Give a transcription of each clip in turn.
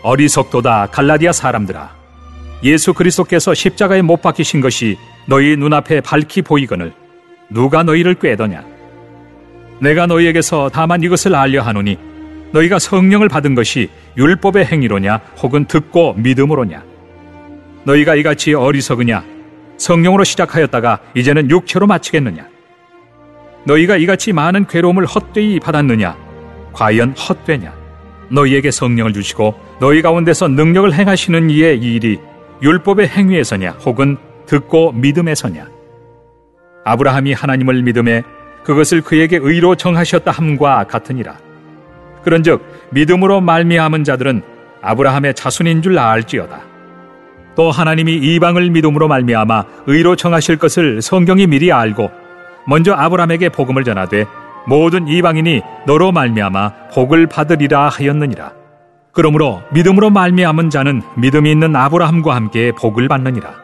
어리석도다 갈라디아 사람들아, 예수 그리스도께서 십자가에 못 박히신 것이 너희 눈앞에 밝히 보이거늘 누가 너희를 꾀더냐? 내가 너희에게서 다만 이것을 알려 하노니 너희가 성령을 받은 것이 율법의 행위로냐 혹은 듣고 믿음으로냐? 너희가 이같이 어리석으냐? 성령으로 시작하였다가 이제는 육체로 마치겠느냐? 너희가 이같이 많은 괴로움을 헛되이 받았느냐? 과연 헛되냐? 너희에게 성령을 주시고 너희 가운데서 능력을 행하시는 이의 이 일이 율법의 행위에서냐 혹은 듣고 믿음에서냐? 아브라함이 하나님을 믿음에 그것을 그에게 의로 정하셨다 함과 같으니라. 그런즉 믿음으로 말미암은 자들은 아브라함의 자손인 줄 알지어다. 또 하나님이 이방을 믿음으로 말미암아 의로 정하실 것을 성경이 미리 알고 먼저 아브라함에게 복음을 전하되 모든 이방인이 너로 말미암아 복을 받으리라 하였느니라. 그러므로 믿음으로 말미암은 자는 믿음이 있는 아브라함과 함께 복을 받느니라.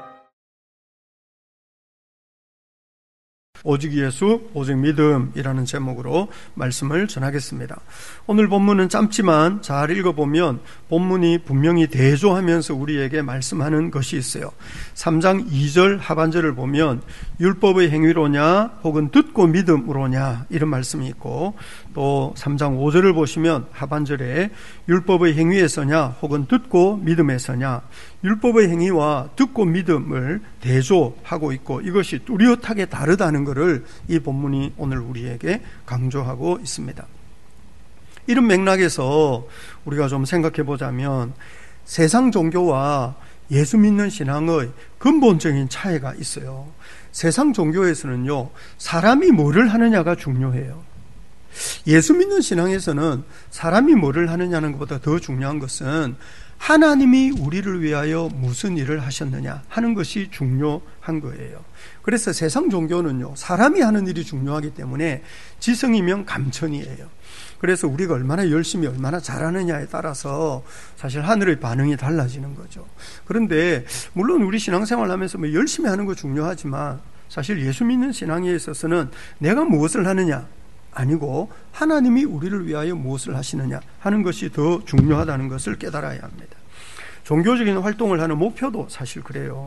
오직 예수, 오직 믿음이라는 제목으로 말씀을 전하겠습니다. 오늘 본문은 짧지만 잘 읽어보면 본문이 분명히 대조하면서 우리에게 말씀하는 것이 있어요. 3장 2절 하반절을 보면 율법의 행위로냐 혹은 듣고 믿음으로냐 이런 말씀이 있고, 또 3장 5절을 보시면 하반절에 율법의 행위에서냐 혹은 듣고 믿음에서냐, 율법의 행위와 듣고 믿음을 대조하고 있고 이것이 뚜렷하게 다르다는 것을 이 본문이 오늘 우리에게 강조하고 있습니다. 이런 맥락에서 우리가 좀 생각해 보자면 세상 종교와 예수 믿는 신앙의 근본적인 차이가 있어요. 세상 종교에서는요, 사람이 뭐를 하느냐가 중요해요. 예수 믿는 신앙에서는 사람이 뭐를 하느냐는 것보다 더 중요한 것은 하나님이 우리를 위하여 무슨 일을 하셨느냐 하는 것이 중요한 거예요. 그래서 세상 종교는요, 사람이 하는 일이 중요하기 때문에 지성이면 감천이에요. 그래서 우리가 얼마나 열심히 얼마나 잘하느냐에 따라서 사실 하늘의 반응이 달라지는 거죠. 그런데 물론 우리 신앙생활 하면서 뭐 열심히 하는 거 중요하지만 사실 예수 믿는 신앙에 있어서는 내가 무엇을 하느냐 아니고 하나님이 우리를 위하여 무엇을 하시느냐 하는 것이 더 중요하다는 것을 깨달아야 합니다. 종교적인 활동을 하는 목표도 사실 그래요.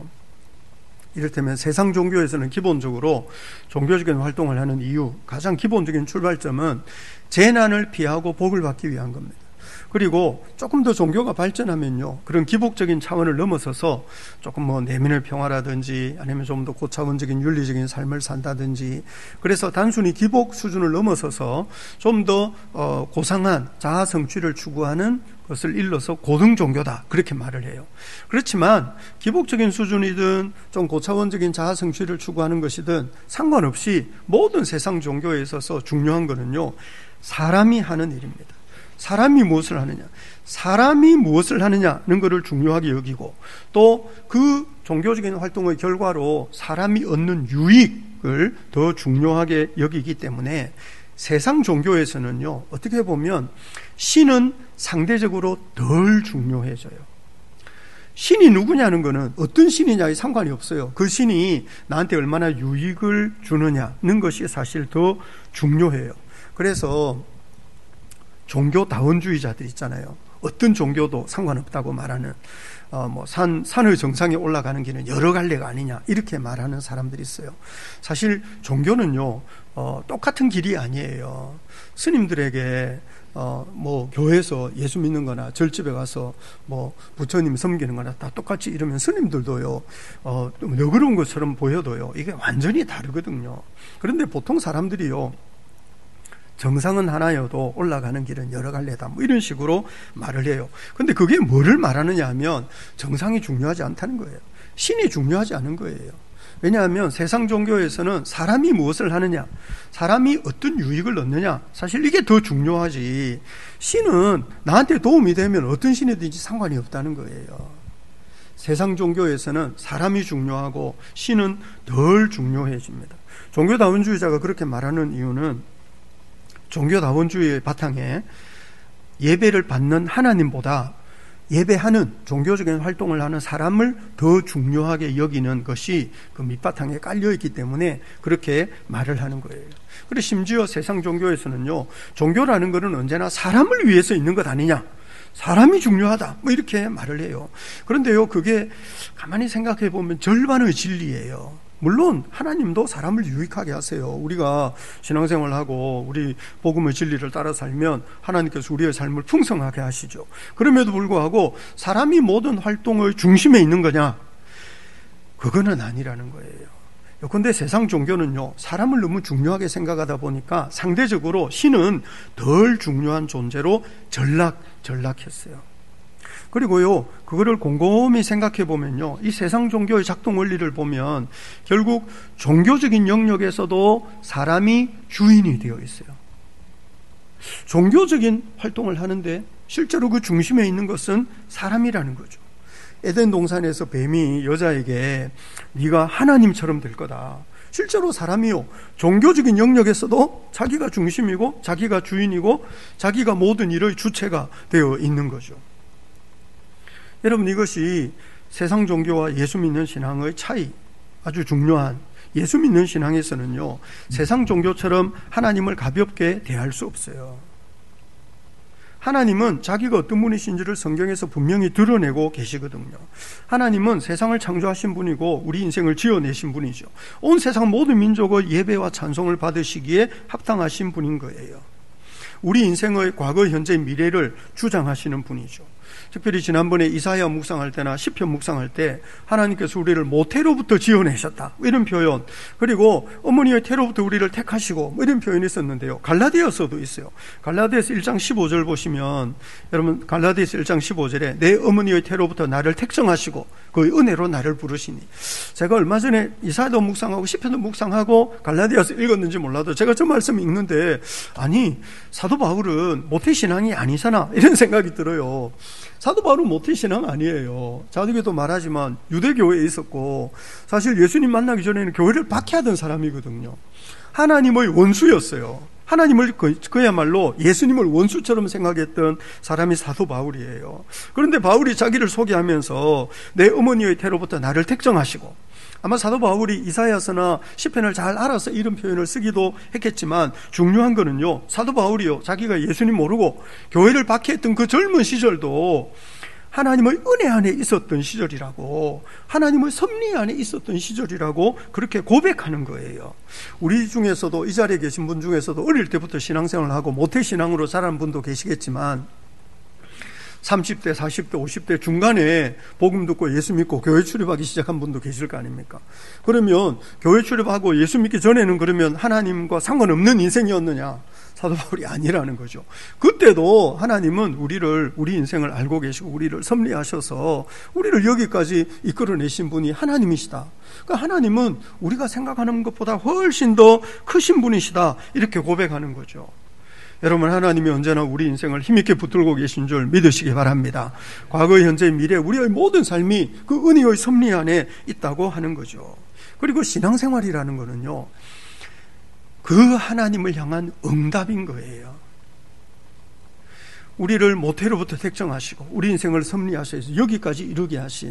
이를테면 세상 종교에서는 기본적으로 종교적인 활동을 하는 이유, 가장 기본적인 출발점은 재난을 피하고 복을 받기 위한 겁니다. 그리고 조금 더 종교가 발전하면요, 그런 기복적인 차원을 넘어서서 조금 뭐 내면의 평화라든지 아니면 좀 더 고차원적인 윤리적인 삶을 산다든지, 그래서 단순히 기복 수준을 넘어서서 좀 더 고상한 자아 성취를 추구하는 것을 일러서 고등 종교다 그렇게 말을 해요. 그렇지만 기복적인 수준이든 좀 고차원적인 자아 성취를 추구하는 것이든 상관없이 모든 세상 종교에 있어서 중요한 것은요, 사람이 하는 일입니다. 사람이 무엇을 하느냐, 사람이 무엇을 하느냐는 것을 중요하게 여기고, 또 그 종교적인 활동의 결과로 사람이 얻는 유익을 더 중요하게 여기기 때문에 세상 종교에서는요, 어떻게 보면 신은 상대적으로 덜 중요해져요. 신이 누구냐는 것은 어떤 신이냐에 상관이 없어요. 그 신이 나한테 얼마나 유익을 주느냐는 것이 사실 더 중요해요. 그래서 종교다원주의자들 있잖아요. 어떤 종교도 상관없다고 말하는, 산의 정상에 올라가는 길은 여러 갈래가 아니냐 이렇게 말하는 사람들이 있어요. 사실 종교는요, 똑같은 길이 아니에요. 스님들에게 교회에서 예수 믿는 거나 절집에 가서 부처님 섬기는 거나 다 똑같이 이러면 스님들도요, 너그러운 것처럼 보여도요, 이게 완전히 다르거든요. 그런데 보통 사람들이요, 정상은 하나여도 올라가는 길은 여러 갈래다 이런 식으로 말을 해요. 근데 그게 뭐를 말하느냐 하면 정상이 중요하지 않다는 거예요. 신이 중요하지 않은 거예요. 왜냐하면 세상 종교에서는 사람이 무엇을 하느냐, 사람이 어떤 유익을 얻느냐, 사실 이게 더 중요하지, 신은 나한테 도움이 되면 어떤 신이든지 상관이 없다는 거예요. 세상 종교에서는 사람이 중요하고 신은 덜 중요해집니다. 종교다원주의자가 그렇게 말하는 이유는 종교다원주의의 바탕에 예배를 받는 하나님보다 예배하는 종교적인 활동을 하는 사람을 더 중요하게 여기는 것이 그 밑바탕에 깔려있기 때문에 그렇게 말을 하는 거예요. 그리고 심지어 세상 종교에서는요, 종교라는 것은 언제나 사람을 위해서 있는 것 아니냐, 사람이 중요하다. 뭐 이렇게 말을 해요. 그런데요, 그게 가만히 생각해 보면 절반의 진리예요. 물론 하나님도 사람을 유익하게 하세요. 우리가 신앙생활하고 우리 복음의 진리를 따라 살면 하나님께서 우리의 삶을 풍성하게 하시죠. 그럼에도 불구하고 사람이 모든 활동의 중심에 있는 거냐? 그거는 아니라는 거예요. 그런데 세상 종교는요, 사람을 너무 중요하게 생각하다 보니까 상대적으로 신은 덜 중요한 존재로 전락했어요. 그리고요, 그거를 곰곰이 생각해 보면요, 이 세상 종교의 작동 원리를 보면 결국 종교적인 영역에서도 사람이 주인이 되어 있어요. 종교적인 활동을 하는데 실제로 그 중심에 있는 것은 사람이라는 거죠. 에덴 동산에서 뱀이 여자에게 네가 하나님처럼 될 거다. 실제로 사람이요, 종교적인 영역에서도 자기가 중심이고 자기가 주인이고 자기가 모든 일의 주체가 되어 있는 거죠. 여러분, 이것이 세상 종교와 예수 믿는 신앙의 차이, 아주 중요한, 예수 믿는 신앙에서는요, 세상 종교처럼 하나님을 가볍게 대할 수 없어요. 하나님은 자기가 어떤 분이신지를 성경에서 분명히 드러내고 계시거든요. 하나님은 세상을 창조하신 분이고 우리 인생을 지어내신 분이죠. 온 세상 모든 민족의 예배와 찬송을 받으시기에 합당하신 분인 거예요. 우리 인생의 과거, 현재, 미래를 주장하시는 분이죠. 특별히 지난번에 이사야 묵상할 때나 시편 묵상할 때 하나님께서 우리를 모태로부터 지어내셨다, 이런 표현, 그리고 어머니의 태로부터 우리를 택하시고 이런 표현이 있었는데요, 갈라디아서도 있어요. 갈라디아서 1장 15절 보시면, 여러분, 갈라디아서 1장 15절에 내 어머니의 태로부터 나를 택정하시고 그의 은혜로 나를 부르시니, 제가 얼마 전에 이사야도 묵상하고 시편도 묵상하고 갈라디아서 읽었는지 몰라도 제가 저 말씀 읽는데, 아니, 사도 바울은 모태신앙이 아니잖아, 이런 생각이 들어요. 사도 바울은 모태신앙 아니에요. 자기도 말하지만 유대교회에 있었고 사실 예수님 만나기 전에는 교회를 박해하던 사람이거든요. 하나님의 원수였어요. 하나님을 그야말로 예수님을 원수처럼 생각했던 사람이 사도 바울이에요. 그런데 바울이 자기를 소개하면서 내 어머니의 태로부터 나를 택정하시고, 아마 사도 바울이 이사야서나 시편을 잘 알아서 이런 표현을 쓰기도 했겠지만, 중요한 거는요, 사도 바울이요, 자기가 예수님 모르고 교회를 박해했던 그 젊은 시절도 하나님의 은혜 안에 있었던 시절이라고, 하나님의 섭리 안에 있었던 시절이라고 그렇게 고백하는 거예요. 우리 중에서도, 이 자리에 계신 분 중에서도 어릴 때부터 신앙생활을 하고 모태신앙으로 자란 분도 계시겠지만 30대, 40대, 50대 중간에 복음 듣고 예수 믿고 교회 출입하기 시작한 분도 계실 거 아닙니까? 그러면 교회 출입하고 예수 믿기 전에는 그러면 하나님과 상관없는 인생이었느냐? 사도 바울이 아니라는 거죠. 그때도 하나님은 우리 인생을 알고 계시고 우리를 섭리하셔서 우리를 여기까지 이끌어내신 분이 하나님이시다. 그러니까 하나님은 우리가 생각하는 것보다 훨씬 더 크신 분이시다, 이렇게 고백하는 거죠. 여러분, 하나님이 언제나 우리 인생을 힘있게 붙들고 계신 줄 믿으시기 바랍니다. 과거, 현재, 미래, 우리의 모든 삶이 그 은혜의 섭리 안에 있다고 하는 거죠. 그리고 신앙생활이라는 거는요, 그 하나님을 향한 응답인 거예요. 우리를 모태로부터 택정하시고 우리 인생을 섭리하셔서 여기까지 이르게 하신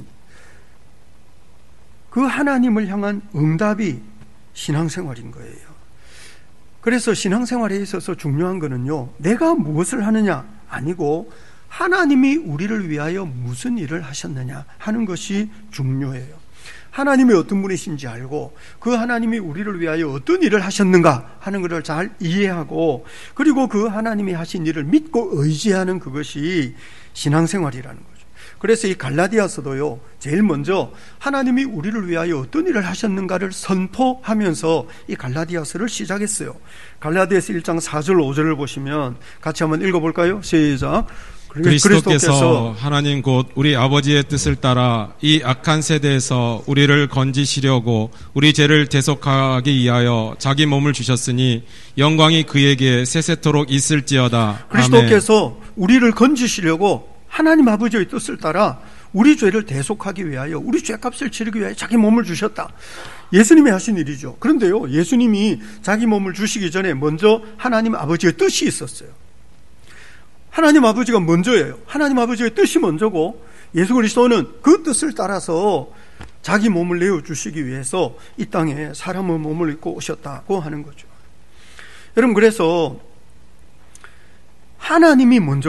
그 하나님을 향한 응답이 신앙생활인 거예요. 그래서 신앙생활에 있어서 중요한 거는요, 내가 무엇을 하느냐 아니고 하나님이 우리를 위하여 무슨 일을 하셨느냐 하는 것이 중요해요. 하나님이 어떤 분이신지 알고 그 하나님이 우리를 위하여 어떤 일을 하셨는가 하는 것을 잘 이해하고, 그리고 그 하나님이 하신 일을 믿고 의지하는 그것이 신앙생활이라는 거죠. 그래서 이 갈라디아서도요, 제일 먼저 하나님이 우리를 위하여 어떤 일을 하셨는가를 선포하면서 이 갈라디아서를 시작했어요. 갈라디아서 1장 4절 5절을 보시면 같이 한번 읽어볼까요? 시작. 그리스도께서 하나님 곧 우리 아버지의 뜻을 따라 이 악한 세대에서 우리를 건지시려고 우리 죄를 대속하기 위하여 자기 몸을 주셨으니 영광이 그에게 세세토록 있을지어다. 그리스도께서 우리를 건지시려고 하나님 아버지의 뜻을 따라 우리 죄를 대속하기 위하여, 우리 죄값을 치르기 위하여 자기 몸을 주셨다. 예수님이 하신 일이죠. 그런데요, 예수님이 자기 몸을 주시기 전에 먼저 하나님 아버지의 뜻이 있었어요. 하나님 아버지가 먼저예요. 하나님 아버지의 뜻이 먼저고, 예수 그리스도는 그 뜻을 따라서 자기 몸을 내어주시기 위해서 이 땅에 사람의 몸을 입고 오셨다고 하는 거죠. 여러분, 그래서 하나님이 먼저고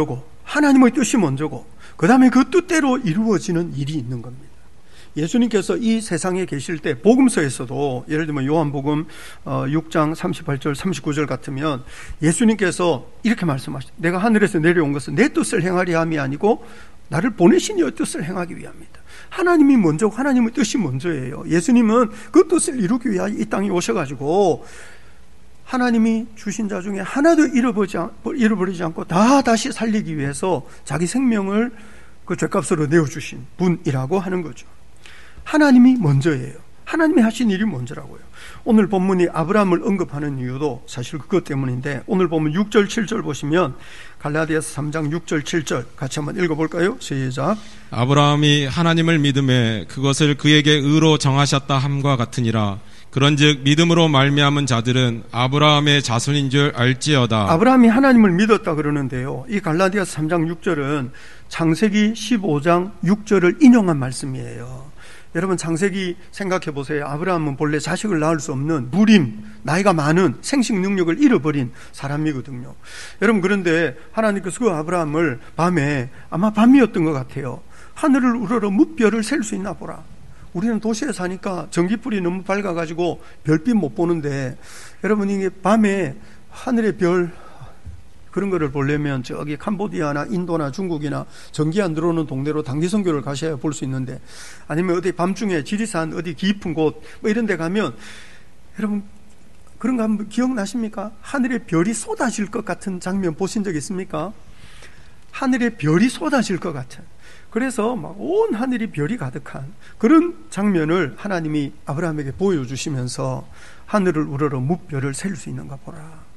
하나님의 뜻이 먼저고 그 다음에 그 뜻대로 이루어지는 일이 있는 겁니다. 예수님께서 이 세상에 계실 때 복음서에서도 예를 들면 요한복음 6장 38절 39절 같으면 예수님께서 이렇게 말씀하시죠. 내가 하늘에서 내려온 것은 내 뜻을 행하려 함이 아니고 나를 보내신 이의 뜻을 행하기 위함이다. 하나님이 먼저고 하나님의 뜻이 먼저예요. 예수님은 그 뜻을 이루기 위하여 이 땅에 오셔가지고 하나님이 주신 자 중에 하나도 잃어버리지 않고 다 다시 살리기 위해서 자기 생명을 그 죗값으로 내어주신 분이라고 하는 거죠. 하나님이 먼저예요. 하나님이 하신 일이 먼저라고요. 오늘 본문이 아브라함을 언급하는 이유도 사실 그것 때문인데 오늘 보면 6절 7절 보시면 갈라디아서 3장 6절 7절 같이 한번 읽어볼까요? 시작. 아브라함이 하나님을 믿음에 그것을 그에게 의로 정하셨다 함과 같으니라. 그런즉 믿음으로 말미암은 자들은 아브라함의 자손인 줄 알지어다. 아브라함이 하나님을 믿었다 그러는데요. 이 갈라디아서 3장 6절은 창세기 15장 6절을 인용한 말씀이에요. 여러분 창세기 생각해 보세요. 아브라함은 본래 자식을 낳을 수 없는 무림, 나이가 많은 생식 능력을 잃어버린 사람이거든요. 여러분 그런데 하나님께서 그 아브라함을 밤에 아마 밤이었던 것 같아요. 하늘을 우러러 뭇별을 셀 수 있나 보라. 우리는 도시에 사니까 전기불이 너무 밝아가지고 별빛 못 보는데 여러분 이게 밤에 하늘의 별 그런 거를 보려면 저기 캄보디아나 인도나 중국이나 전기 안 들어오는 동네로 단기 선교를 가셔야 볼 수 있는데 아니면 어디 밤중에 지리산 어디 깊은 곳 뭐 이런 데 가면 여러분 그런 거 한번 기억나십니까? 하늘에 별이 쏟아질 것 같은 장면 보신 적 있습니까? 하늘에 별이 쏟아질 것 같은 그래서 막 온 하늘이 별이 가득한 그런 장면을 하나님이 아브라함에게 보여주시면서 하늘을 우러러 뭇별을 셀 수 있는가 보라.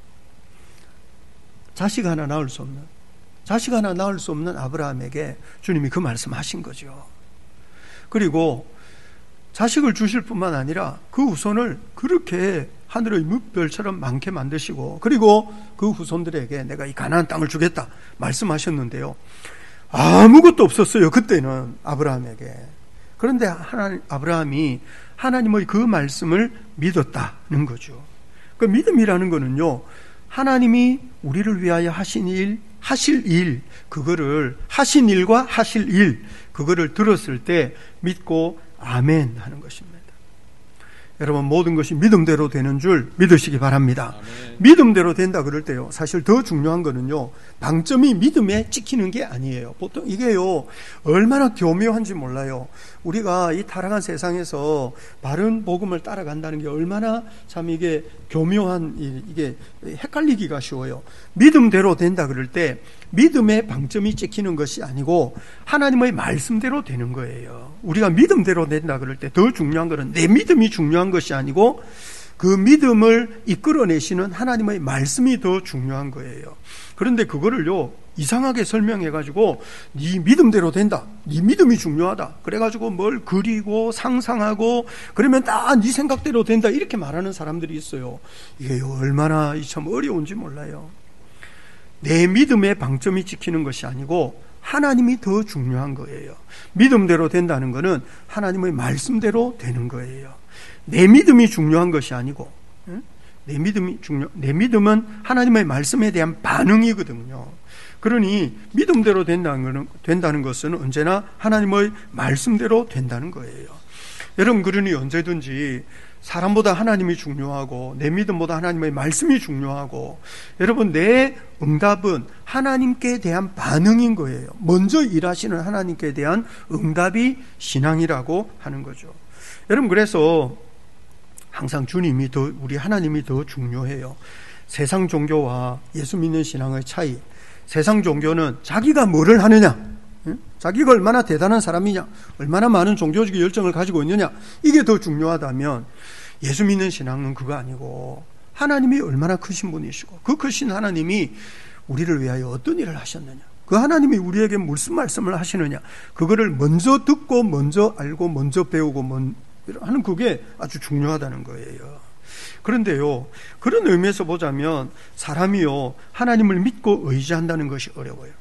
자식 하나 낳을 수 없는 아브라함에게 주님이 그 말씀하신 거죠. 그리고 자식을 주실 뿐만 아니라 그 후손을 그렇게 하늘의 뭇별처럼 많게 만드시고 그리고 그 후손들에게 내가 이 가나안 땅을 주겠다 말씀하셨는데요. 아무것도 없었어요. 그때는 아브라함에게. 그런데 아브라함이 하나님의 그 말씀을 믿었다는 거죠. 그 믿음이라는 거는요. 하나님이 우리를 위하여 하신 일, 하실 일, 그거를 하신 일과 하실 일, 그거를 들었을 때 믿고 아멘 하는 것입니다. 여러분 모든 것이 믿음대로 되는 줄 믿으시기 바랍니다. 아멘. 믿음대로 된다 그럴 때요. 사실 더 중요한 거는요. 방점이 믿음에 찍히는 게 아니에요. 보통 이게요. 얼마나 교묘한지 몰라요. 우리가 이 타락한 세상에서 바른 복음을 따라간다는 게 얼마나 참 이게 교묘한 이게 헷갈리기가 쉬워요. 믿음대로 된다 그럴 때 믿음의 방점이 찍히는 것이 아니고 하나님의 말씀대로 되는 거예요. 우리가 믿음대로 된다 그럴 때 더 중요한 것은 내 믿음이 중요한 것이 아니고 그 믿음을 이끌어내시는 하나님의 말씀이 더 중요한 거예요. 그런데 그거를요 이상하게 설명해가지고 네 믿음대로 된다, 네 믿음이 중요하다 그래가지고 뭘 그리고 상상하고 그러면 다 네 생각대로 된다 이렇게 말하는 사람들이 있어요. 이게 얼마나 참 어려운지 몰라요. 내 믿음의 방점이 찍히는 것이 아니고 하나님이 더 중요한 거예요. 믿음대로 된다는 것은 하나님의 말씀대로 되는 거예요. 내 믿음이 중요한 것이 아니고 내 믿음은 하나님의 말씀에 대한 반응이거든요. 그러니 믿음대로 된다는 것은 언제나 하나님의 말씀대로 된다는 거예요. 여러분 그러니 언제든지 사람보다 하나님이 중요하고 내 믿음보다 하나님의 말씀이 중요하고 여러분 내 응답은 하나님께 대한 반응인 거예요. 먼저 일하시는 하나님께 대한 응답이 신앙이라고 하는 거죠. 여러분 그래서 항상 주님이 더 우리 하나님이 더 중요해요. 세상 종교와 예수 믿는 신앙의 차이. 세상 종교는 자기가 뭐를 하느냐, 자기가 얼마나 대단한 사람이냐, 얼마나 많은 종교적 열정을 가지고 있느냐 이게 더 중요하다면 예수 믿는 신앙은 그거 아니고 하나님이 얼마나 크신 분이시고 그 크신 하나님이 우리를 위하여 어떤 일을 하셨느냐, 그 하나님이 우리에게 무슨 말씀을 하시느냐 그거를 먼저 듣고 먼저 알고 먼저 배우고 하는 그게 아주 중요하다는 거예요. 그런데요 그런 의미에서 보자면 사람이요 하나님을 믿고 의지한다는 것이 어려워요.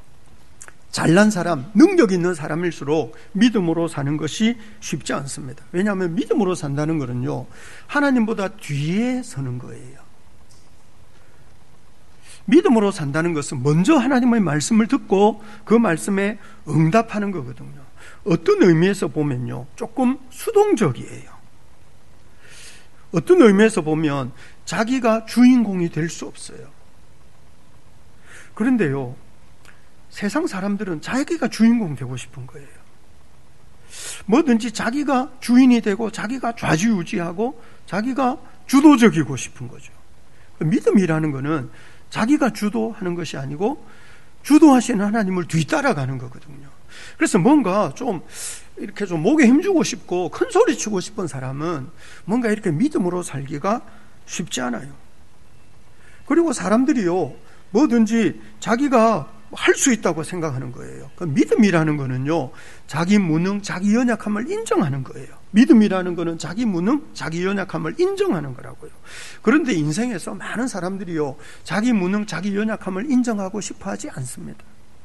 잘난 사람, 능력 있는 사람일수록 믿음으로 사는 것이 쉽지 않습니다. 왜냐하면 믿음으로 산다는 것은요 하나님보다 뒤에 서는 거예요. 믿음으로 산다는 것은 먼저 하나님의 말씀을 듣고 그 말씀에 응답하는 거거든요. 어떤 의미에서 보면요, 조금 수동적이에요. 어떤 의미에서 보면 자기가 주인공이 될 수 없어요. 그런데요, 세상 사람들은 자기가 주인공 되고 싶은 거예요. 뭐든지 자기가 주인이 되고 자기가 좌지우지하고 자기가 주도적이고 싶은 거죠. 믿음이라는 것은 자기가 주도하는 것이 아니고 주도하시는 하나님을 뒤따라가는 거거든요. 그래서 뭔가 좀 이렇게 좀 목에 힘주고 싶고 큰 소리 치고 싶은 사람은 뭔가 이렇게 믿음으로 살기가 쉽지 않아요. 그리고 사람들이요, 뭐든지 자기가 할 수 있다고 생각하는 거예요. 그 믿음이라는 거는요, 자기 무능, 자기 연약함을 인정하는 거예요. 믿음이라는 거는 자기 무능, 자기 연약함을 인정하는 거라고요. 그런데 인생에서 많은 사람들이요, 자기 무능, 자기 연약함을 인정하고 싶어 하지 않습니다.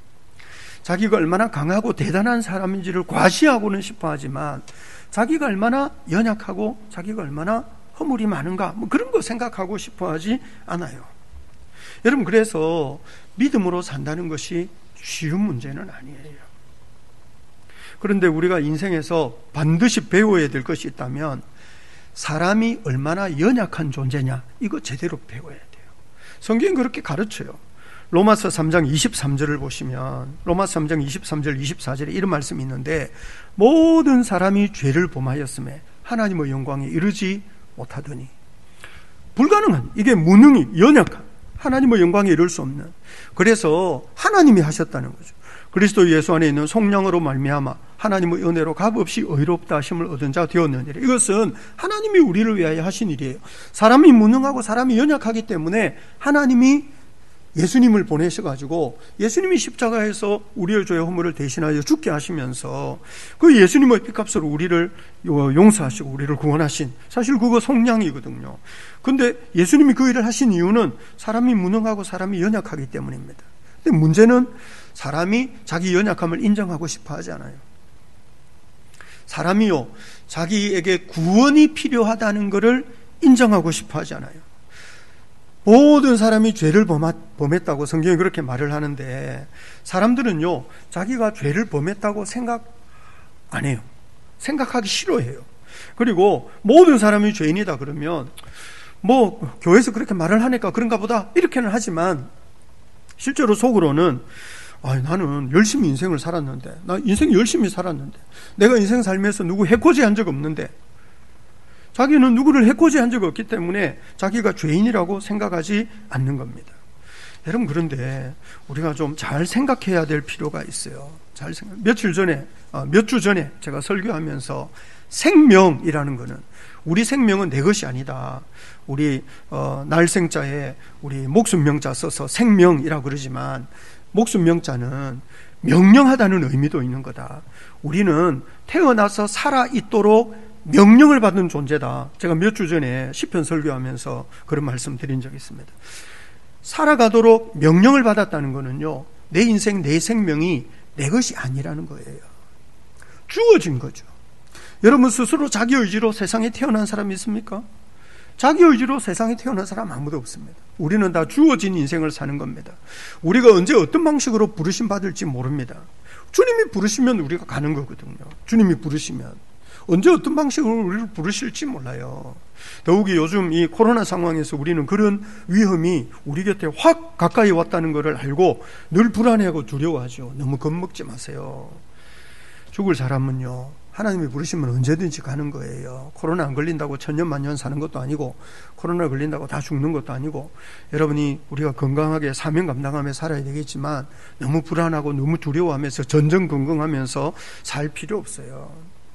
자기가 얼마나 강하고 대단한 사람인지를 과시하고는 싶어 하지만 자기가 얼마나 연약하고 자기가 얼마나 허물이 많은가, 뭐 그런 거 생각하고 싶어 하지 않아요. 여러분, 그래서 믿음으로 산다는 것이 쉬운 문제는 아니에요. 그런데 우리가 인생에서 반드시 배워야 될 것이 있다면 사람이 얼마나 연약한 존재냐, 이거 제대로 배워야 돼요. 성경은 그렇게 가르쳐요. 로마서 3장 23절을 보시면 로마서 3장 23절 24절에 이런 말씀이 있는데, 모든 사람이 죄를 범하였음에 하나님의 영광에 이르지 못하더니, 불가능한, 이게 무능이, 연약한, 하나님의 영광에 이를 수 없는, 그래서 하나님이 하셨다는 거죠. 그리스도 예수 안에 있는 성령으로 말미암아 하나님의 은혜로 값없이 의롭다 하심을 얻은 자 되었느니라. 이것은 하나님이 우리를 위하여 하신 일이에요. 사람이 무능하고 사람이 연약하기 때문에 하나님이 예수님을 보내셔가지고 예수님이 십자가에서 우리의 죄의 허물을 대신하여 죽게 하시면서 그 예수님의 피값으로 우리를 용서하시고 우리를 구원하신, 사실 그거 속량이거든요. 근데 예수님이 그 일을 하신 이유는 사람이 무능하고 사람이 연약하기 때문입니다. 근데 문제는 사람이 자기 연약함을 인정하고 싶어 하지 않아요. 사람이요, 자기에게 구원이 필요하다는 것을 인정하고 싶어 하지 않아요. 모든 사람이 죄를 범했다고 성경이 그렇게 말을 하는데, 사람들은요, 자기가 죄를 범했다고 생각 안 해요. 생각하기 싫어해요. 그리고 모든 사람이 죄인이다 그러면 뭐 교회에서 그렇게 말을 하니까 그런가 보다 이렇게는 하지만, 실제로 속으로는 나는 열심히 인생을 살았는데, 나 인생 열심히 살았는데, 내가 인생 살면서 누구 해코지한 적 없는데, 자기는 누구를 해코지한 적 없기 때문에 자기가 죄인이라고 생각하지 않는 겁니다. 여러분, 그런데 우리가 좀 잘 생각해야 될 필요가 있어요. 몇 주 전에 제가 설교하면서 생명이라는 거는, 우리 생명은 내 것이 아니다. 우리 날생자에 우리 목숨명자 써서 생명이라고 그러지만, 목숨명자는 명령하다는 의미도 있는 거다. 우리는 태어나서 살아있도록 명령을 받는 존재다. 제가 몇 주 전에 시편 설교하면서 그런 말씀 드린 적이 있습니다. 살아가도록 명령을 받았다는 거는요, 내 인생, 내 생명이 내 것이 아니라는 거예요. 주어진 거죠. 여러분 스스로 자기 의지로 세상에 태어난 사람이 있습니까? 자기 의지로 세상에 태어난 사람 아무도 없습니다. 우리는 다 주어진 인생을 사는 겁니다. 우리가 언제 어떤 방식으로 부르심 받을지 모릅니다. 주님이 부르시면 우리가 가는 거거든요. 주님이 부르시면 언제 어떤 방식으로 우리를 부르실지 몰라요. 더욱이 요즘 이 코로나 상황에서 우리는 그런 위험이 우리 곁에 확 가까이 왔다는 것을 알고 늘 불안해하고 두려워하죠. 너무 겁먹지 마세요. 죽을 사람은요, 하나님이 부르시면 언제든지 가는 거예요. 코로나 안 걸린다고 천년만년 사는 것도 아니고, 코로나 걸린다고 다 죽는 것도 아니고, 여러분이 우리가 건강하게 사명 감당하며 살아야 되겠지만 너무 불안하고 너무 두려워하면서 전전긍긍하면서 살 필요 없어요.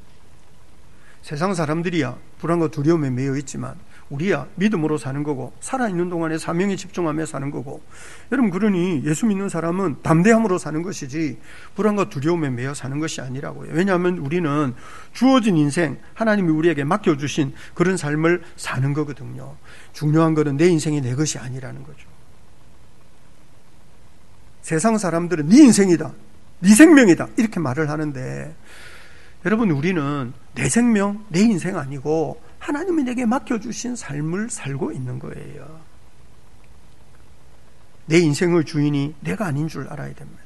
세상 사람들이야 불안과 두려움에 매여 있지만 우리야 믿음으로 사는 거고, 살아있는 동안에 사명에 집중하며 사는 거고, 여러분, 그러니 예수 믿는 사람은 담대함으로 사는 것이지 불안과 두려움에 매여 사는 것이 아니라고요. 왜냐하면 우리는 주어진 인생, 하나님이 우리에게 맡겨주신 그런 삶을 사는 거거든요. 중요한 것은 내 인생이 내 것이 아니라는 거죠. 세상 사람들은 네 인생이다, 네 생명이다 이렇게 말을 하는데, 여러분, 우리는 내 생명, 내 인생 아니고 하나님이 내게 맡겨주신 삶을 살고 있는 거예요. 내 인생의 주인이 내가 아닌 줄 알아야 됩니다.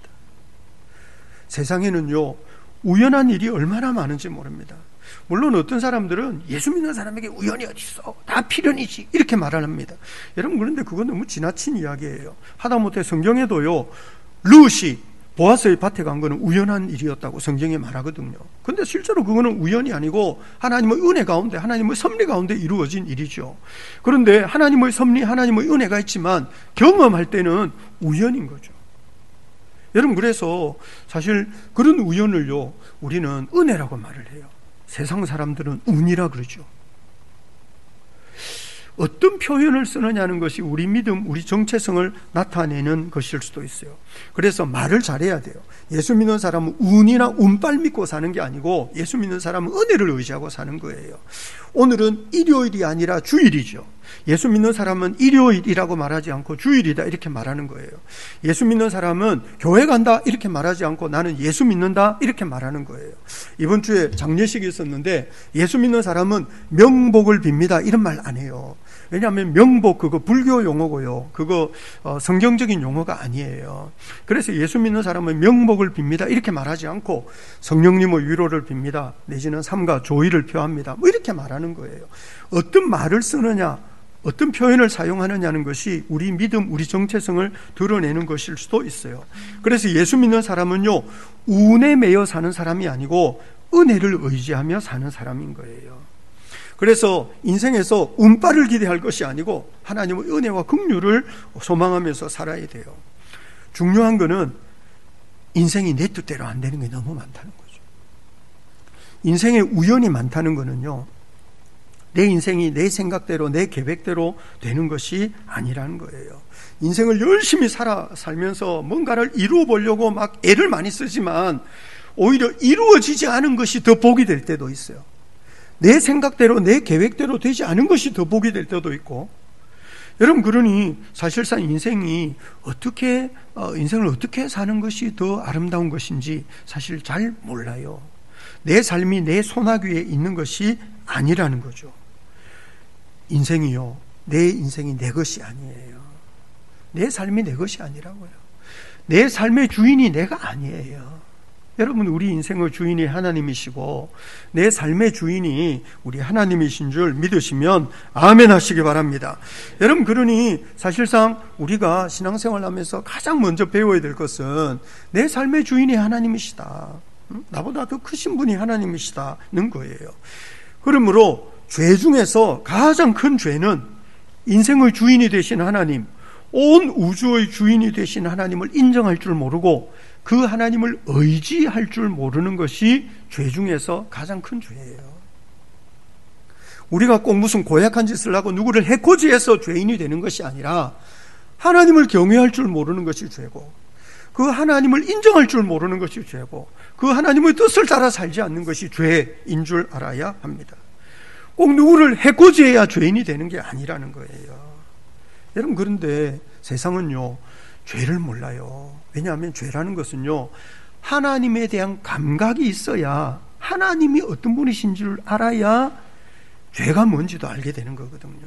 세상에는요, 우연한 일이 얼마나 많은지 모릅니다. 물론 어떤 사람들은 예수 믿는 사람에게 우연이 어디 있어, 다 필연이지, 이렇게 말을 합니다. 여러분, 그런데 그건 너무 지나친 이야기예요. 하다못해 성경에도요, 룻이 보아스의 밭에 간 거는 우연한 일이었다고 성경에 말하거든요. 근데 실제로 그거는 우연이 아니고 하나님의 은혜 가운데, 하나님의 섭리 가운데 이루어진 일이죠. 그런데 하나님의 섭리, 하나님의 은혜가 있지만 경험할 때는 우연인 거죠. 여러분, 그래서 사실 그런 우연을요, 우리는 은혜라고 말을 해요. 세상 사람들은 운이라 그러죠. 어떤 표현을 쓰느냐는 것이 우리 믿음, 우리 정체성을 나타내는 것일 수도 있어요. 그래서 말을 잘해야 돼요. 예수 믿는 사람은 운이나 운빨 믿고 사는 게 아니고 예수 믿는 사람은 은혜를 의지하고 사는 거예요. 오늘은 일요일이 아니라 주일이죠. 예수 믿는 사람은 일요일이라고 말하지 않고 주일이다 이렇게 말하는 거예요. 예수 믿는 사람은 교회 간다 이렇게 말하지 않고 나는 예수 믿는다 이렇게 말하는 거예요. 이번 주에 장례식이 있었는데 예수 믿는 사람은 명복을 빕니다 이런 말 안 해요. 왜냐하면 명복 그거 불교 용어고요. 그거 성경적인 용어가 아니에요. 그래서 예수 믿는 사람은 명복을 빕니다 이렇게 말하지 않고 성령님의 위로를 빕니다 내지는 삶과 조의를 표합니다 뭐 이렇게 말하는 거예요. 어떤 말을 쓰느냐, 어떤 표현을 사용하느냐는 것이 우리 믿음, 우리 정체성을 드러내는 것일 수도 있어요. 그래서 예수 믿는 사람은요, 운에 매여 사는 사람이 아니고 은혜를 의지하며 사는 사람인 거예요. 그래서 인생에서 운빨을 기대할 것이 아니고 하나님의 은혜와 긍휼을 소망하면서 살아야 돼요. 중요한 거는 인생이 내 뜻대로 안 되는 게 너무 많다는 거죠. 인생에 우연이 많다는 거는요, 내 인생이 내 생각대로 내 계획대로 되는 것이 아니라는 거예요. 인생을 열심히 살면서 뭔가를 이루어 보려고 막 애를 많이 쓰지만 오히려 이루어지지 않은 것이 더 복이 될 때도 있어요. 내 생각대로 내 계획대로 되지 않은 것이 더 복이 될 때도 있고, 여러분, 그러니 사실상 인생을 어떻게 사는 것이 더 아름다운 것인지 사실 잘 몰라요. 내 삶이 내 손아귀에 있는 것이 아니라는 거죠. 인생이요, 내 인생이 내 것이 아니에요. 내 삶이 내 것이 아니라고요. 내 삶의 주인이 내가 아니에요. 여러분, 우리 인생의 주인이 하나님이시고 내 삶의 주인이 우리 하나님이신 줄 믿으시면 아멘 하시기 바랍니다. 여러분, 그러니 사실상 우리가 신앙생활 하면서 가장 먼저 배워야 될 것은 내 삶의 주인이 하나님이시다, 나보다 더 크신 분이 하나님이시다는 거예요. 그러므로 죄 중에서 가장 큰 죄는 인생의 주인이 되신 하나님, 온 우주의 주인이 되신 하나님을 인정할 줄 모르고 그 하나님을 의지할 줄 모르는 것이 죄 중에서 가장 큰 죄예요. 우리가 꼭 무슨 고약한 짓을 하고 누구를 해코지해서 죄인이 되는 것이 아니라 하나님을 경외할 줄 모르는 것이 죄고, 그 하나님을 인정할 줄 모르는 것이 죄고, 그 하나님의 뜻을 따라 살지 않는 것이 죄인 줄 알아야 합니다. 꼭 누구를 해코지해야 죄인이 되는 게 아니라는 거예요. 여러분, 그런데 세상은요, 죄를 몰라요. 왜냐하면 죄라는 것은요, 하나님에 대한 감각이 있어야, 하나님이 어떤 분이신 줄 알아야 죄가 뭔지도 알게 되는 거거든요.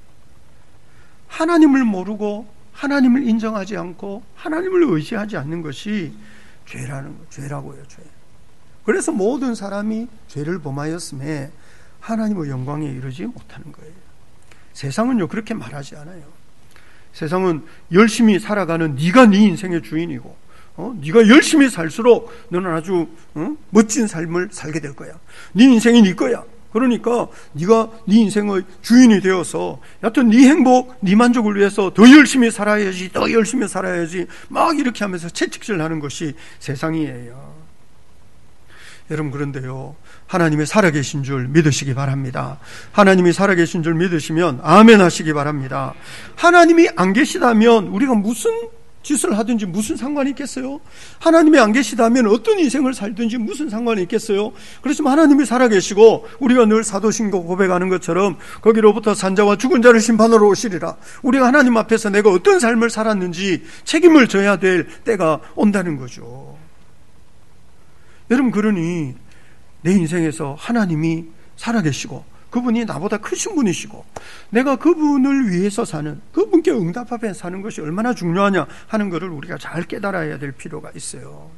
하나님을 모르고 하나님을 인정하지 않고 하나님을 의지하지 않는 것이 죄라고요. 죄. 그래서 모든 사람이 죄를 범하였음에 하나님의 영광에 이르지 못하는 거예요. 세상은요, 그렇게 말하지 않아요. 세상은 열심히 살아가는 네가 네 인생의 주인이고, 네가 열심히 살수록 너는 아주 멋진 삶을 살게 될 거야. 네 인생이 네 거야. 그러니까 네가 네 인생의 주인이 되어서 여하튼 네 행복, 네 만족을 위해서 더 열심히 살아야지, 더 열심히 살아야지, 막 이렇게 하면서 채찍질하는 것이 세상이에요. 여러분, 그런데요, 하나님이 살아계신 줄 믿으시기 바랍니다. 하나님이 살아계신 줄 믿으시면 아멘 하시기 바랍니다. 하나님이 안 계시다면 우리가 무슨 짓을 하든지 무슨 상관이 있겠어요? 하나님이 안 계시다면 어떤 인생을 살든지 무슨 상관이 있겠어요? 그렇지만 하나님이 살아계시고 우리가 늘 사도신경 고백하는 것처럼 거기로부터 산자와 죽은 자를 심판하러 오시리라. 우리가 하나님 앞에서 내가 어떤 삶을 살았는지 책임을 져야 될 때가 온다는 거죠. 여러분, 그러니 내 인생에서 하나님이 살아계시고 그분이 나보다 크신 분이시고 내가 그분을 위해서 사는, 그분께 응답하며 사는 것이 얼마나 중요하냐 하는 것을 우리가 잘 깨달아야 될 필요가 있어요.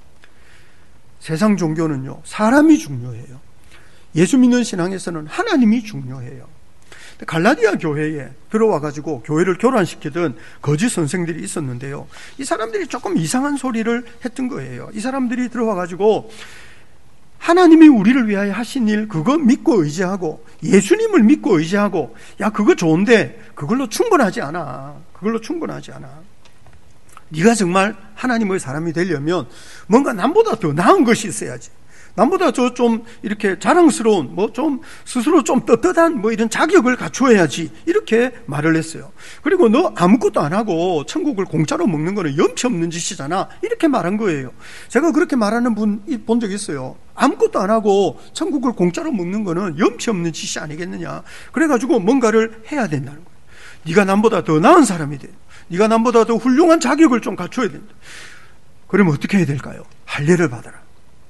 세상 종교는요, 사람이 중요해요. 예수 믿는 신앙에서는 하나님이 중요해요. 갈라디아 교회에 들어와가지고 교회를 교란시키던 거짓 선생들이 있었는데요, 이 사람들이 조금 이상한 소리를 했던 거예요. 이 사람들이 들어와가지고 하나님이 우리를 위하여 하신 일, 그거 믿고 의지하고, 예수님을 믿고 의지하고, 야, 그거 좋은데 그걸로 충분하지 않아. 그걸로 충분하지 않아. 네가 정말 하나님의 사람이 되려면 뭔가 남보다 더 나은 것이 있어야지. 남보다 저 좀 이렇게 자랑스러운, 뭐 좀 스스로 좀 떳떳한 뭐 이런 자격을 갖추어야지, 이렇게 말을 했어요. 그리고 너 아무것도 안 하고 천국을 공짜로 먹는 거는 염치 없는 짓이잖아, 이렇게 말한 거예요. 제가 그렇게 말하는 분 본 적 있어요. 아무것도 안 하고 천국을 공짜로 먹는 거는 염치 없는 짓이 아니겠느냐. 그래가지고 뭔가를 해야 된다는 거예요. 네가 남보다 더 나은 사람이 돼. 네가 남보다 더 훌륭한 자격을 좀 갖춰야 된다. 그러면 어떻게 해야 될까요? 할례를 받아라.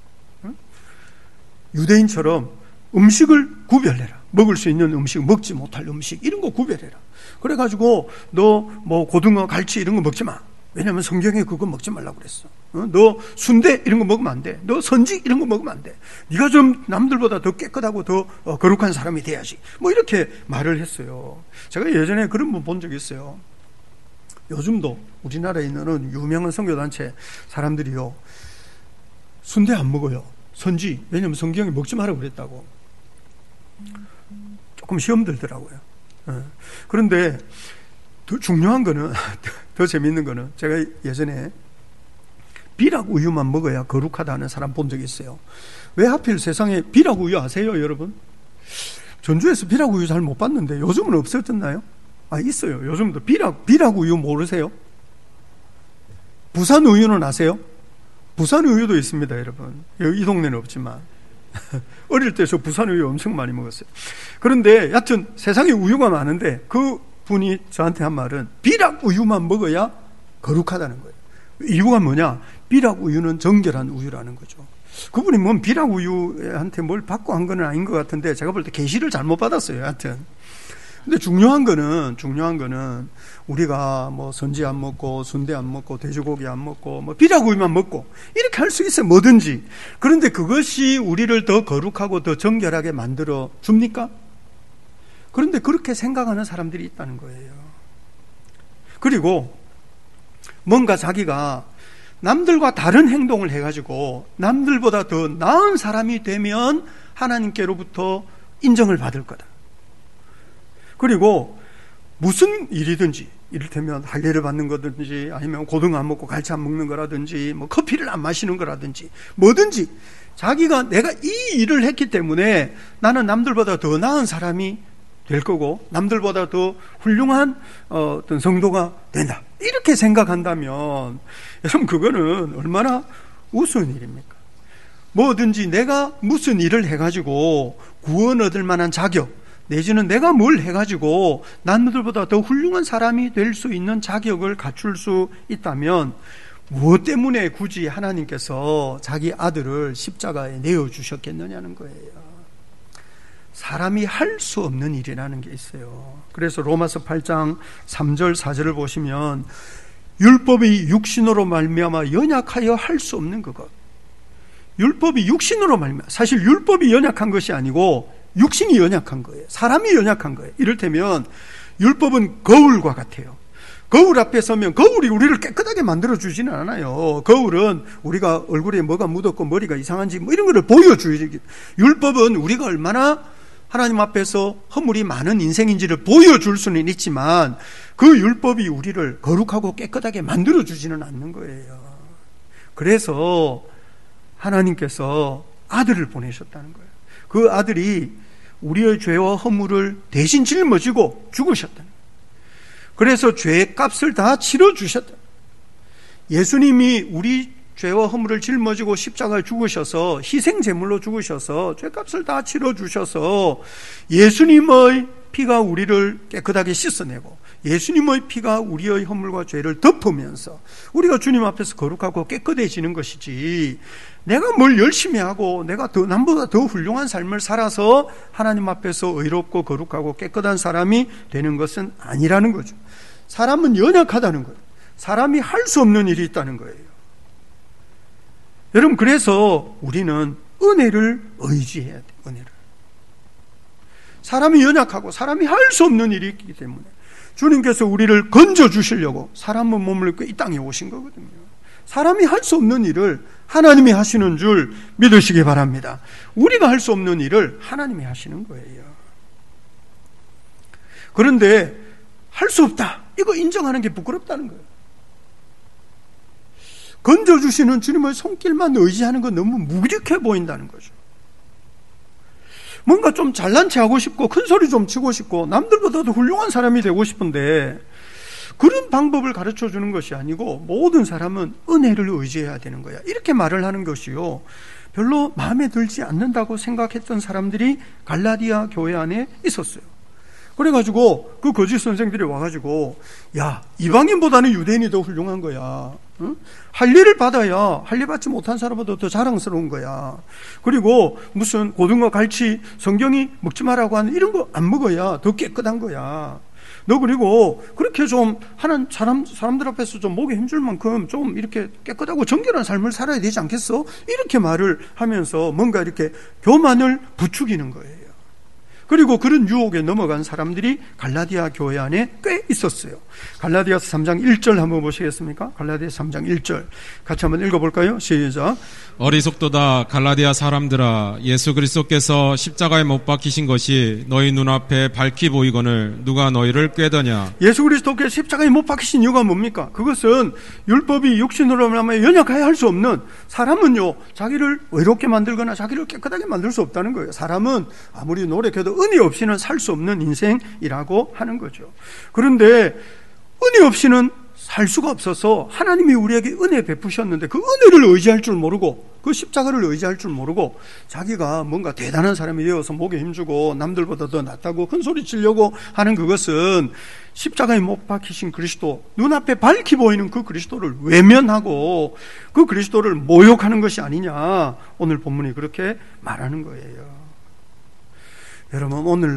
유대인처럼 음식을 구별해라. 먹을 수 있는 음식, 먹지 못할 음식, 이런 거 구별해라. 그래가지고 너 뭐 고등어, 갈치 이런 거 먹지 마. 왜냐하면 성경에 그거 먹지 말라고 그랬어. 너 순대 이런 거 먹으면 안 돼. 너 선지 이런 거 먹으면 안 돼. 네가 좀 남들보다 더 깨끗하고 더 거룩한 사람이 돼야지. 뭐 이렇게 말을 했어요. 제가 예전에 그런 분 본 적이 있어요. 요즘도 우리나라에 있는 유명한 선교단체 사람들이요, 순대 안 먹어요. 선지, 왜냐하면 성경에 먹지 말라고 그랬다고. 조금 시험 들더라고요. 그런데 더 중요한 거는, 더 재밌는 거는, 제가 예전에 비락 우유만 먹어야 거룩하다는 사람 본 적이 있어요. 왜 하필 세상에 비락 우유 아세요, 여러분? 전주에서 비락 우유 잘 못 봤는데 요즘은 없어졌나요? 아, 있어요. 요즘도 비락 우유 모르세요? 부산 우유는 아세요? 부산 우유도 있습니다, 여러분. 이 동네는 없지만. 어릴 때 저 부산 우유 엄청 많이 먹었어요. 그런데 여하튼 세상에 우유가 많은데 그 분이 저한테 한 말은 비락 우유만 먹어야 거룩하다는 거예요. 이유가 뭐냐? 비락 우유는 정결한 우유라는 거죠. 그분이 뭔 비락 우유한테 뭘 받고 한 건 아닌 것 같은데 제가 볼 때 계시를 잘못 받았어요, 하여튼. 근데 중요한 거는 우리가 뭐 선지 안 먹고 순대 안 먹고 돼지고기 안 먹고 뭐 비락우유만 먹고 이렇게 할 수 있어요, 뭐든지. 그런데 그것이 우리를 더 거룩하고 더 정결하게 만들어 줍니까? 그런데 그렇게 생각하는 사람들이 있다는 거예요. 그리고 뭔가 자기가 남들과 다른 행동을 해가지고 남들보다 더 나은 사람이 되면 하나님께로부터 인정을 받을 거다. 그리고 무슨 일이든지, 이를테면 할례를 받는 거든지 아니면 고등어 안 먹고 갈치 안 먹는 거라든지 뭐 커피를 안 마시는 거라든지 뭐든지 자기가 내가 이 일을 했기 때문에 나는 남들보다 더 나은 사람이 될 거고 남들보다 더 훌륭한 어떤 성도가 된다, 이렇게 생각한다면 여러분, 그거는 얼마나 우스운 일입니까? 뭐든지 내가 무슨 일을 해가지고 구원 얻을 만한 자격, 내지는 내가 뭘 해가지고 남들보다 더 훌륭한 사람이 될 수 있는 자격을 갖출 수 있다면 무엇 때문에 굳이 하나님께서 자기 아들을 십자가에 내어주셨겠느냐는 거예요. 사람이 할 수 없는 일이라는 게 있어요. 그래서 로마서 8장 3절 4절을 보시면 율법이 육신으로 말미암아 연약하여 할 수 없는 그것. 율법이 육신으로 말미암아, 사실 율법이 연약한 것이 아니고 육신이 연약한 거예요. 사람이 연약한 거예요. 이를테면 율법은 거울과 같아요. 거울 앞에 서면 거울이 우리를 깨끗하게 만들어주지는 않아요. 거울은 우리가 얼굴에 뭐가 묻었고 머리가 이상한지 뭐 이런 거를 보여주지. 율법은 우리가 얼마나 하나님 앞에서 허물이 많은 인생인지를 보여줄 수는 있지만 그 율법이 우리를 거룩하고 깨끗하게 만들어주지는 않는 거예요. 그래서 하나님께서 아들을 보내셨다는 거예요. 그 아들이 우리의 죄와 허물을 대신 짊어지고 죽으셨다는 거예요. 그래서 죄의 값을 다 치러주셨다. 예수님이 우리 죄와 허물을 짊어지고 십자가에 죽으셔서 희생제물로 죽으셔서 죄값을 다 치러주셔서 예수님의 피가 우리를 깨끗하게 씻어내고 예수님의 피가 우리의 허물과 죄를 덮으면서 우리가 주님 앞에서 거룩하고 깨끗해지는 것이지, 내가 뭘 열심히 하고 내가 남보다 더 훌륭한 삶을 살아서 하나님 앞에서 의롭고 거룩하고 깨끗한 사람이 되는 것은 아니라는 거죠. 사람은 연약하다는 거예요. 사람이 할 수 없는 일이 있다는 거예요. 여러분, 그래서 우리는 은혜를 의지해야 돼요. 은혜를. 사람이 연약하고 사람이 할 수 없는 일이 있기 때문에 주님께서 우리를 건져주시려고 사람의 몸을 입고 이 땅에 오신 거거든요. 사람이 할 수 없는 일을 하나님이 하시는 줄 믿으시기 바랍니다. 우리가 할 수 없는 일을 하나님이 하시는 거예요. 그런데 할 수 없다, 이거 인정하는 게 부끄럽다는 거예요. 건져주시는 주님의 손길만 의지하는 건 너무 무기력해 보인다는 거죠. 뭔가 좀 잘난 체 하고 싶고 큰 소리 좀 치고 싶고 남들보다도 훌륭한 사람이 되고 싶은데, 그런 방법을 가르쳐 주는 것이 아니고 모든 사람은 은혜를 의지해야 되는 거야, 이렇게 말을 하는 것이요, 별로 마음에 들지 않는다고 생각했던 사람들이 갈라디아 교회 안에 있었어요. 그래가지고 그 거짓 선생들이 와가지고, 야, 이방인보다는 유대인이 더 훌륭한 거야, 응? 할례를 받아야 할례 받지 못한 사람보다 더 자랑스러운 거야. 그리고 무슨 고등어, 갈치, 성경이 먹지 말라고 하는 이런 거 안 먹어야 더 깨끗한 거야. 너 그리고 그렇게 좀 하는 사람들 앞에서 좀 목에 힘줄 만큼 좀 이렇게 깨끗하고 정결한 삶을 살아야 되지 않겠어? 이렇게 말을 하면서 뭔가 이렇게 교만을 부추기는 거예요. 그리고 그런 유혹에 넘어간 사람들이 갈라디아 교회 안에 꽤 있었어요. 갈라디아서 3장 1절 한번 보시겠습니까? 갈라디아서 3장 1절 같이 한번 읽어볼까요? 시작. 어리석도다 갈라디아 사람들아, 예수 그리스도께서 십자가에 못 박히신 것이 너희 눈앞에 밝히 보이거늘 누가 너희를 꾀더냐. 예수 그리스도께서 십자가에 못 박히신 이유가 뭡니까? 그것은 율법이 육신으로 하면 연약하여 할 수 없는, 사람은요 자기를 의롭게 만들거나 자기를 깨끗하게 만들 수 없다는 거예요. 사람은 아무리 노력해도 은혜 없이는 살 수 없는 인생이라고 하는 거죠. 그런데 은혜 없이는 살 수가 없어서 하나님이 우리에게 은혜 베푸셨는데 그 은혜를 의지할 줄 모르고, 그 십자가를 의지할 줄 모르고 자기가 뭔가 대단한 사람이 되어서 목에 힘주고 남들보다 더 낫다고 큰소리 치려고 하는, 그것은 십자가에 못 박히신 그리스도, 눈앞에 밝히 보이는 그 그리스도를 외면하고 그 그리스도를 모욕하는 것이 아니냐, 오늘 본문이 그렇게 말하는 거예요. 여러분,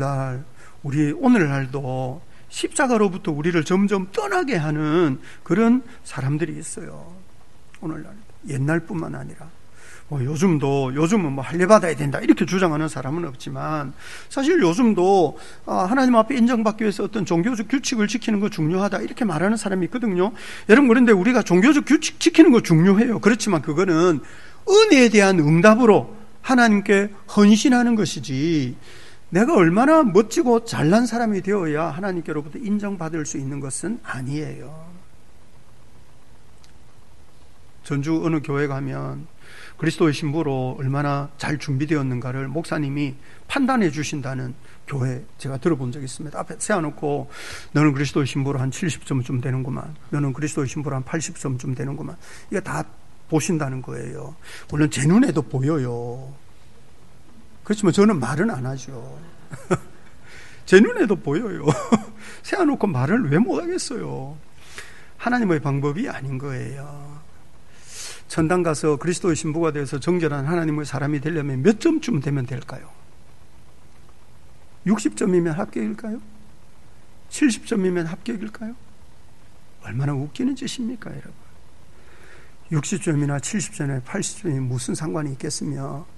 오늘날도 십자가로부터 우리를 점점 떠나게 하는 그런 사람들이 있어요. 오늘날, 옛날뿐만 아니라 요즘은 할례 받아야 된다 이렇게 주장하는 사람은 없지만, 사실 요즘도 하나님 앞에 인정받기 위해서 어떤 종교적 규칙을 지키는 거 중요하다 이렇게 말하는 사람이 있거든요. 여러분, 그런데 우리가 종교적 규칙 지키는 거 중요해요. 그렇지만 그거는 은혜에 대한 응답으로 하나님께 헌신하는 것이지, 내가 얼마나 멋지고 잘난 사람이 되어야 하나님께로부터 인정받을 수 있는 것은 아니에요. 전주 어느 교회 가면 그리스도의 신부로 얼마나 잘 준비되었는가를 목사님이 판단해 주신다는 교회 제가 들어본 적이 있습니다. 앞에 세워놓고, 너는 그리스도의 신부로 한 70점쯤 되는구만, 너는 그리스도의 신부로 한 80점쯤 되는구만, 이거 다 보신다는 거예요. 물론 제 눈에도 보여요. 그렇지만 저는 말은 안 하죠. 제 눈에도 보여요. 세워놓고 말을 왜 못하겠어요? 하나님의 방법이 아닌 거예요. 천당 가서 그리스도의 신부가 되어서 정결한 하나님의 사람이 되려면 몇 점쯤 되면 될까요? 60점이면 합격일까요? 70점이면 합격일까요? 얼마나 웃기는 짓입니까, 여러분? 60점이나 70점이나 80점이 무슨 상관이 있겠으며,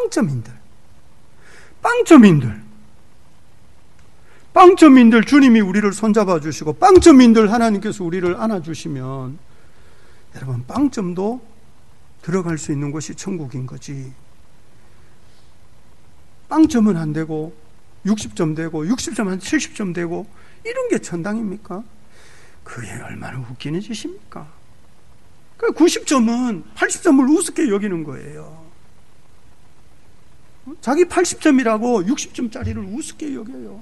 빵점인들 주님이 우리를 손잡아 주시고 빵점인들 하나님께서 우리를 안아주시면, 여러분, 빵점도 들어갈 수 있는 곳이 천국인 거지. 빵점은 안 되고 60점 되고 60점 한 70점 되고 이런 게 천당입니까? 그게 얼마나 웃기는 짓입니까? 90점은 80점을 우습게 여기는 거예요. 자기 80점이라고 60점짜리를 우습게 여겨요.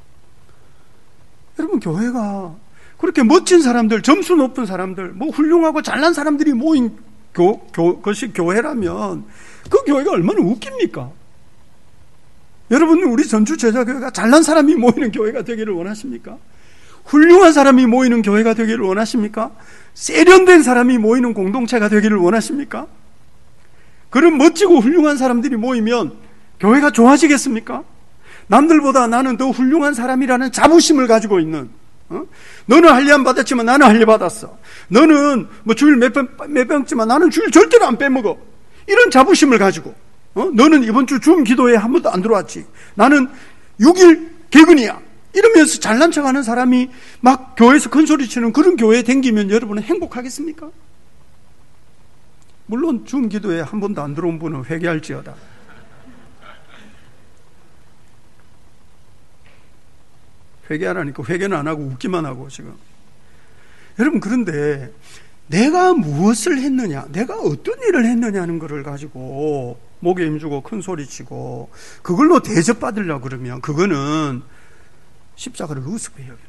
여러분, 교회가 그렇게 멋진 사람들, 점수 높은 사람들, 훌륭하고 잘난 사람들이 모인 것이 교회라면 그 교회가 얼마나 웃깁니까? 여러분, 우리 전주 제자교회가 잘난 사람이 모이는 교회가 되기를 원하십니까? 훌륭한 사람이 모이는 교회가 되기를 원하십니까? 세련된 사람이 모이는 공동체가 되기를 원하십니까? 그런 멋지고 훌륭한 사람들이 모이면 교회가 좋아지겠습니까? 남들보다 나는 더 훌륭한 사람이라는 자부심을 가지고 있는, 너는 할례 안 받았지만 나는 할례 받았어. 너는 뭐 주일 몇 병지만 나는 주일 절대로 안 빼먹어. 이런 자부심을 가지고, 너는 이번 주 줌 기도회에 한 번도 안 들어왔지. 나는 6일 개근이야. 이러면서 잘난 척하는 사람이 막 교회에서 큰 소리 치는 그런 교회에 댕기면 여러분은 행복하겠습니까? 물론 줌 기도회에 한 번도 안 들어온 분은 회개할지어다. 회개하라니까 회개는 안 하고 웃기만 하고 지금. 여러분, 그런데 내가 무엇을 했느냐, 내가 어떤 일을 했느냐는 것을 가지고 목에 힘주고 큰 소리치고 그걸로 대접받으려고 그러면 그거는 십자가를 우습게 여기는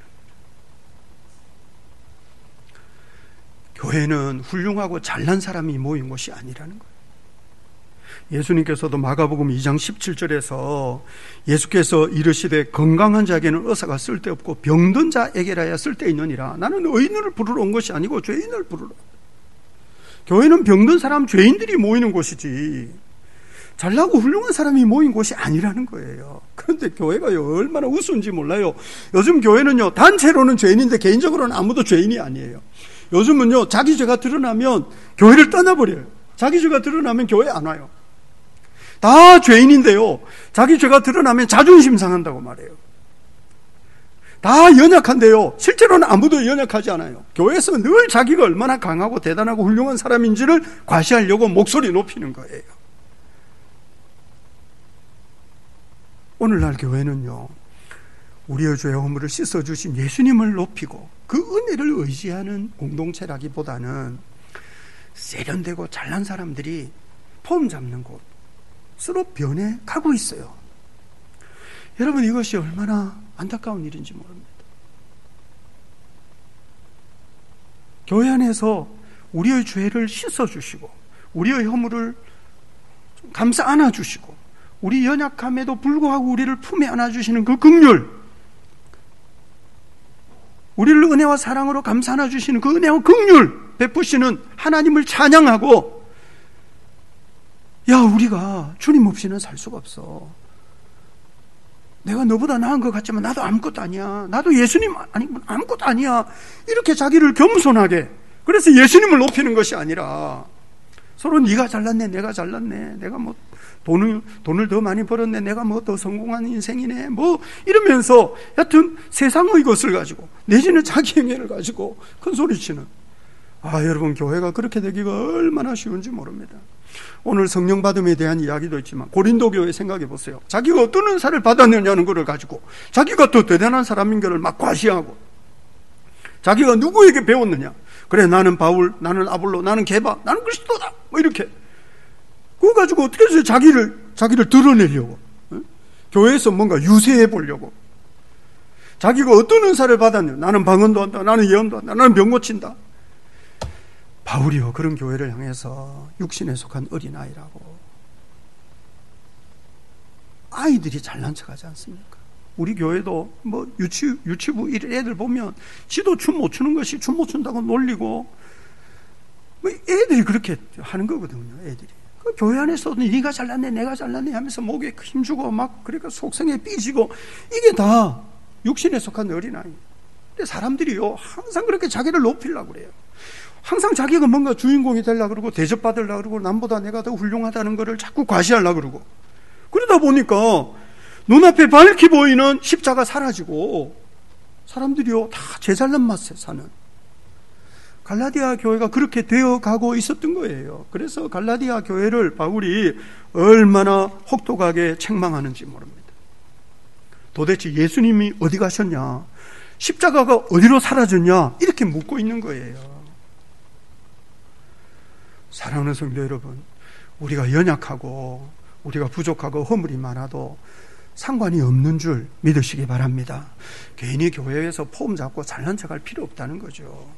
거예요. 교회는 훌륭하고 잘난 사람이 모인 곳이 아니라는 거예요. 예수님께서도 마가복음 2장 17절에서 예수께서 이르시되 건강한 자에게는 의사가 쓸데없고 병든 자에게라야 쓸데있느니라. 나는 의인을 부르러 온 것이 아니고 죄인을 부르러. 교회는 병든 사람, 죄인들이 모이는 곳이지 잘나고 훌륭한 사람이 모인 곳이 아니라는 거예요. 그런데 교회가요 얼마나 우스운지 몰라요. 요즘 교회는요 단체로는 죄인인데 개인적으로는 아무도 죄인이 아니에요. 요즘은요 자기 죄가 드러나면 교회를 떠나버려요. 자기 죄가 드러나면 교회 안 와요. 다 죄인인데요 자기 죄가 드러나면 자존심 상한다고 말해요. 다 연약한데요 실제로는 아무도 연약하지 않아요. 교회에서 늘 자기가 얼마나 강하고 대단하고 훌륭한 사람인지를 과시하려고 목소리 높이는 거예요. 오늘날 교회는요 우리의 죄의 허물을 씻어주신 예수님을 높이고 그 은혜를 의지하는 공동체라기보다는 세련되고 잘난 사람들이 폼 잡는 곳으로 변해가고 있어요. 여러분, 이것이 얼마나 안타까운 일인지 모릅니다. 교회 안에서 우리의 죄를 씻어주시고 우리의 허물을 감싸 안아주시고 우리 연약함에도 불구하고 우리를 품에 안아주시는 그 긍휼, 우리를 은혜와 사랑으로 감싸 안아주시는 그 은혜와 긍휼 베푸시는 하나님을 찬양하고, 야, 우리가 주님 없이는 살 수가 없어. 내가 너보다 나은 것 같지만 나도 아무것도 아니야. 나도 예수님 아니면 아무것도 아니야. 이렇게 자기를 겸손하게, 그래서 예수님을 높이는 것이 아니라 서로 네가 잘났네, 내가 잘났네, 내가 뭐 돈을 더 많이 벌었네, 내가 뭐 더 성공한 인생이네, 뭐 이러면서 여튼 세상의 것을 가지고 내지는 자기 행위를 가지고 큰 소리치는, 여러분, 교회가 그렇게 되기가 얼마나 쉬운지 모릅니다. 오늘 성령 받음에 대한 이야기도 있지만 고린도 교회 생각해 보세요. 자기가 어떤 은사를 받았느냐는 것을 가지고 자기가 더 대단한 사람인 것을 막 과시하고, 자기가 누구에게 배웠느냐, 그래 나는 바울, 나는 아볼로, 나는 게바, 나는 그리스도다, 뭐 이렇게 그거 가지고 어떻게 해서 자기를 드러내려고, 교회에서 뭔가 유세해 보려고, 자기가 어떤 은사를 받았냐, 나는 방언도 한다, 나는 예언도 한다, 나는 병 고친다. 바울이요 그런 교회를 향해서 육신에 속한 어린아이라고, 아이들이 잘난 척하지 않습니까? 우리 교회도 뭐 유치부 애들 보면 지도 춤 못 추는 것이 춤 못 춘다고 놀리고, 뭐 애들이 그렇게 하는 거거든요. 애들이 그 교회 안에서도 네가 잘났네, 내가 잘났네 하면서 목에 힘주고 막, 그러니까 속성에 삐지고, 이게 다 육신에 속한 어린아이. 근데 사람들이요 항상 그렇게 자기를 높이려고 그래요. 항상 자기가 뭔가 주인공이 되려고 그러고 대접받으려고 그러고 남보다 내가 더 훌륭하다는 것을 자꾸 과시하려고 그러고, 그러다 보니까 눈앞에 밝게 보이는 십자가 사라지고 사람들이요 다 제잘난 맛에 사는, 갈라디아 교회가 그렇게 되어가고 있었던 거예요. 그래서 갈라디아 교회를 바울이 얼마나 혹독하게 책망하는지 모릅니다. 도대체 예수님이 어디 가셨냐, 십자가가 어디로 사라졌냐, 이렇게 묻고 있는 거예요. 사랑하는 성도 여러분, 우리가 연약하고 우리가 부족하고 허물이 많아도 상관이 없는 줄 믿으시기 바랍니다. 괜히 교회에서 폼 잡고 잘난 척할 필요 없다는 거죠.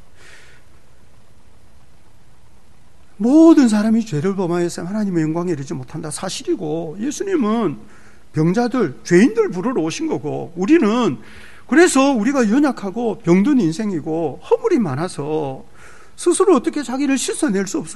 모든 사람이 죄를 범하여서 하나님의 영광에 이르지 못한다, 사실이고, 예수님은 병자들, 죄인들 부르러 오신 거고, 우리는 그래서 우리가 연약하고 병든 인생이고 허물이 많아서 스스로 어떻게 자기를 씻어낼 수 없어요.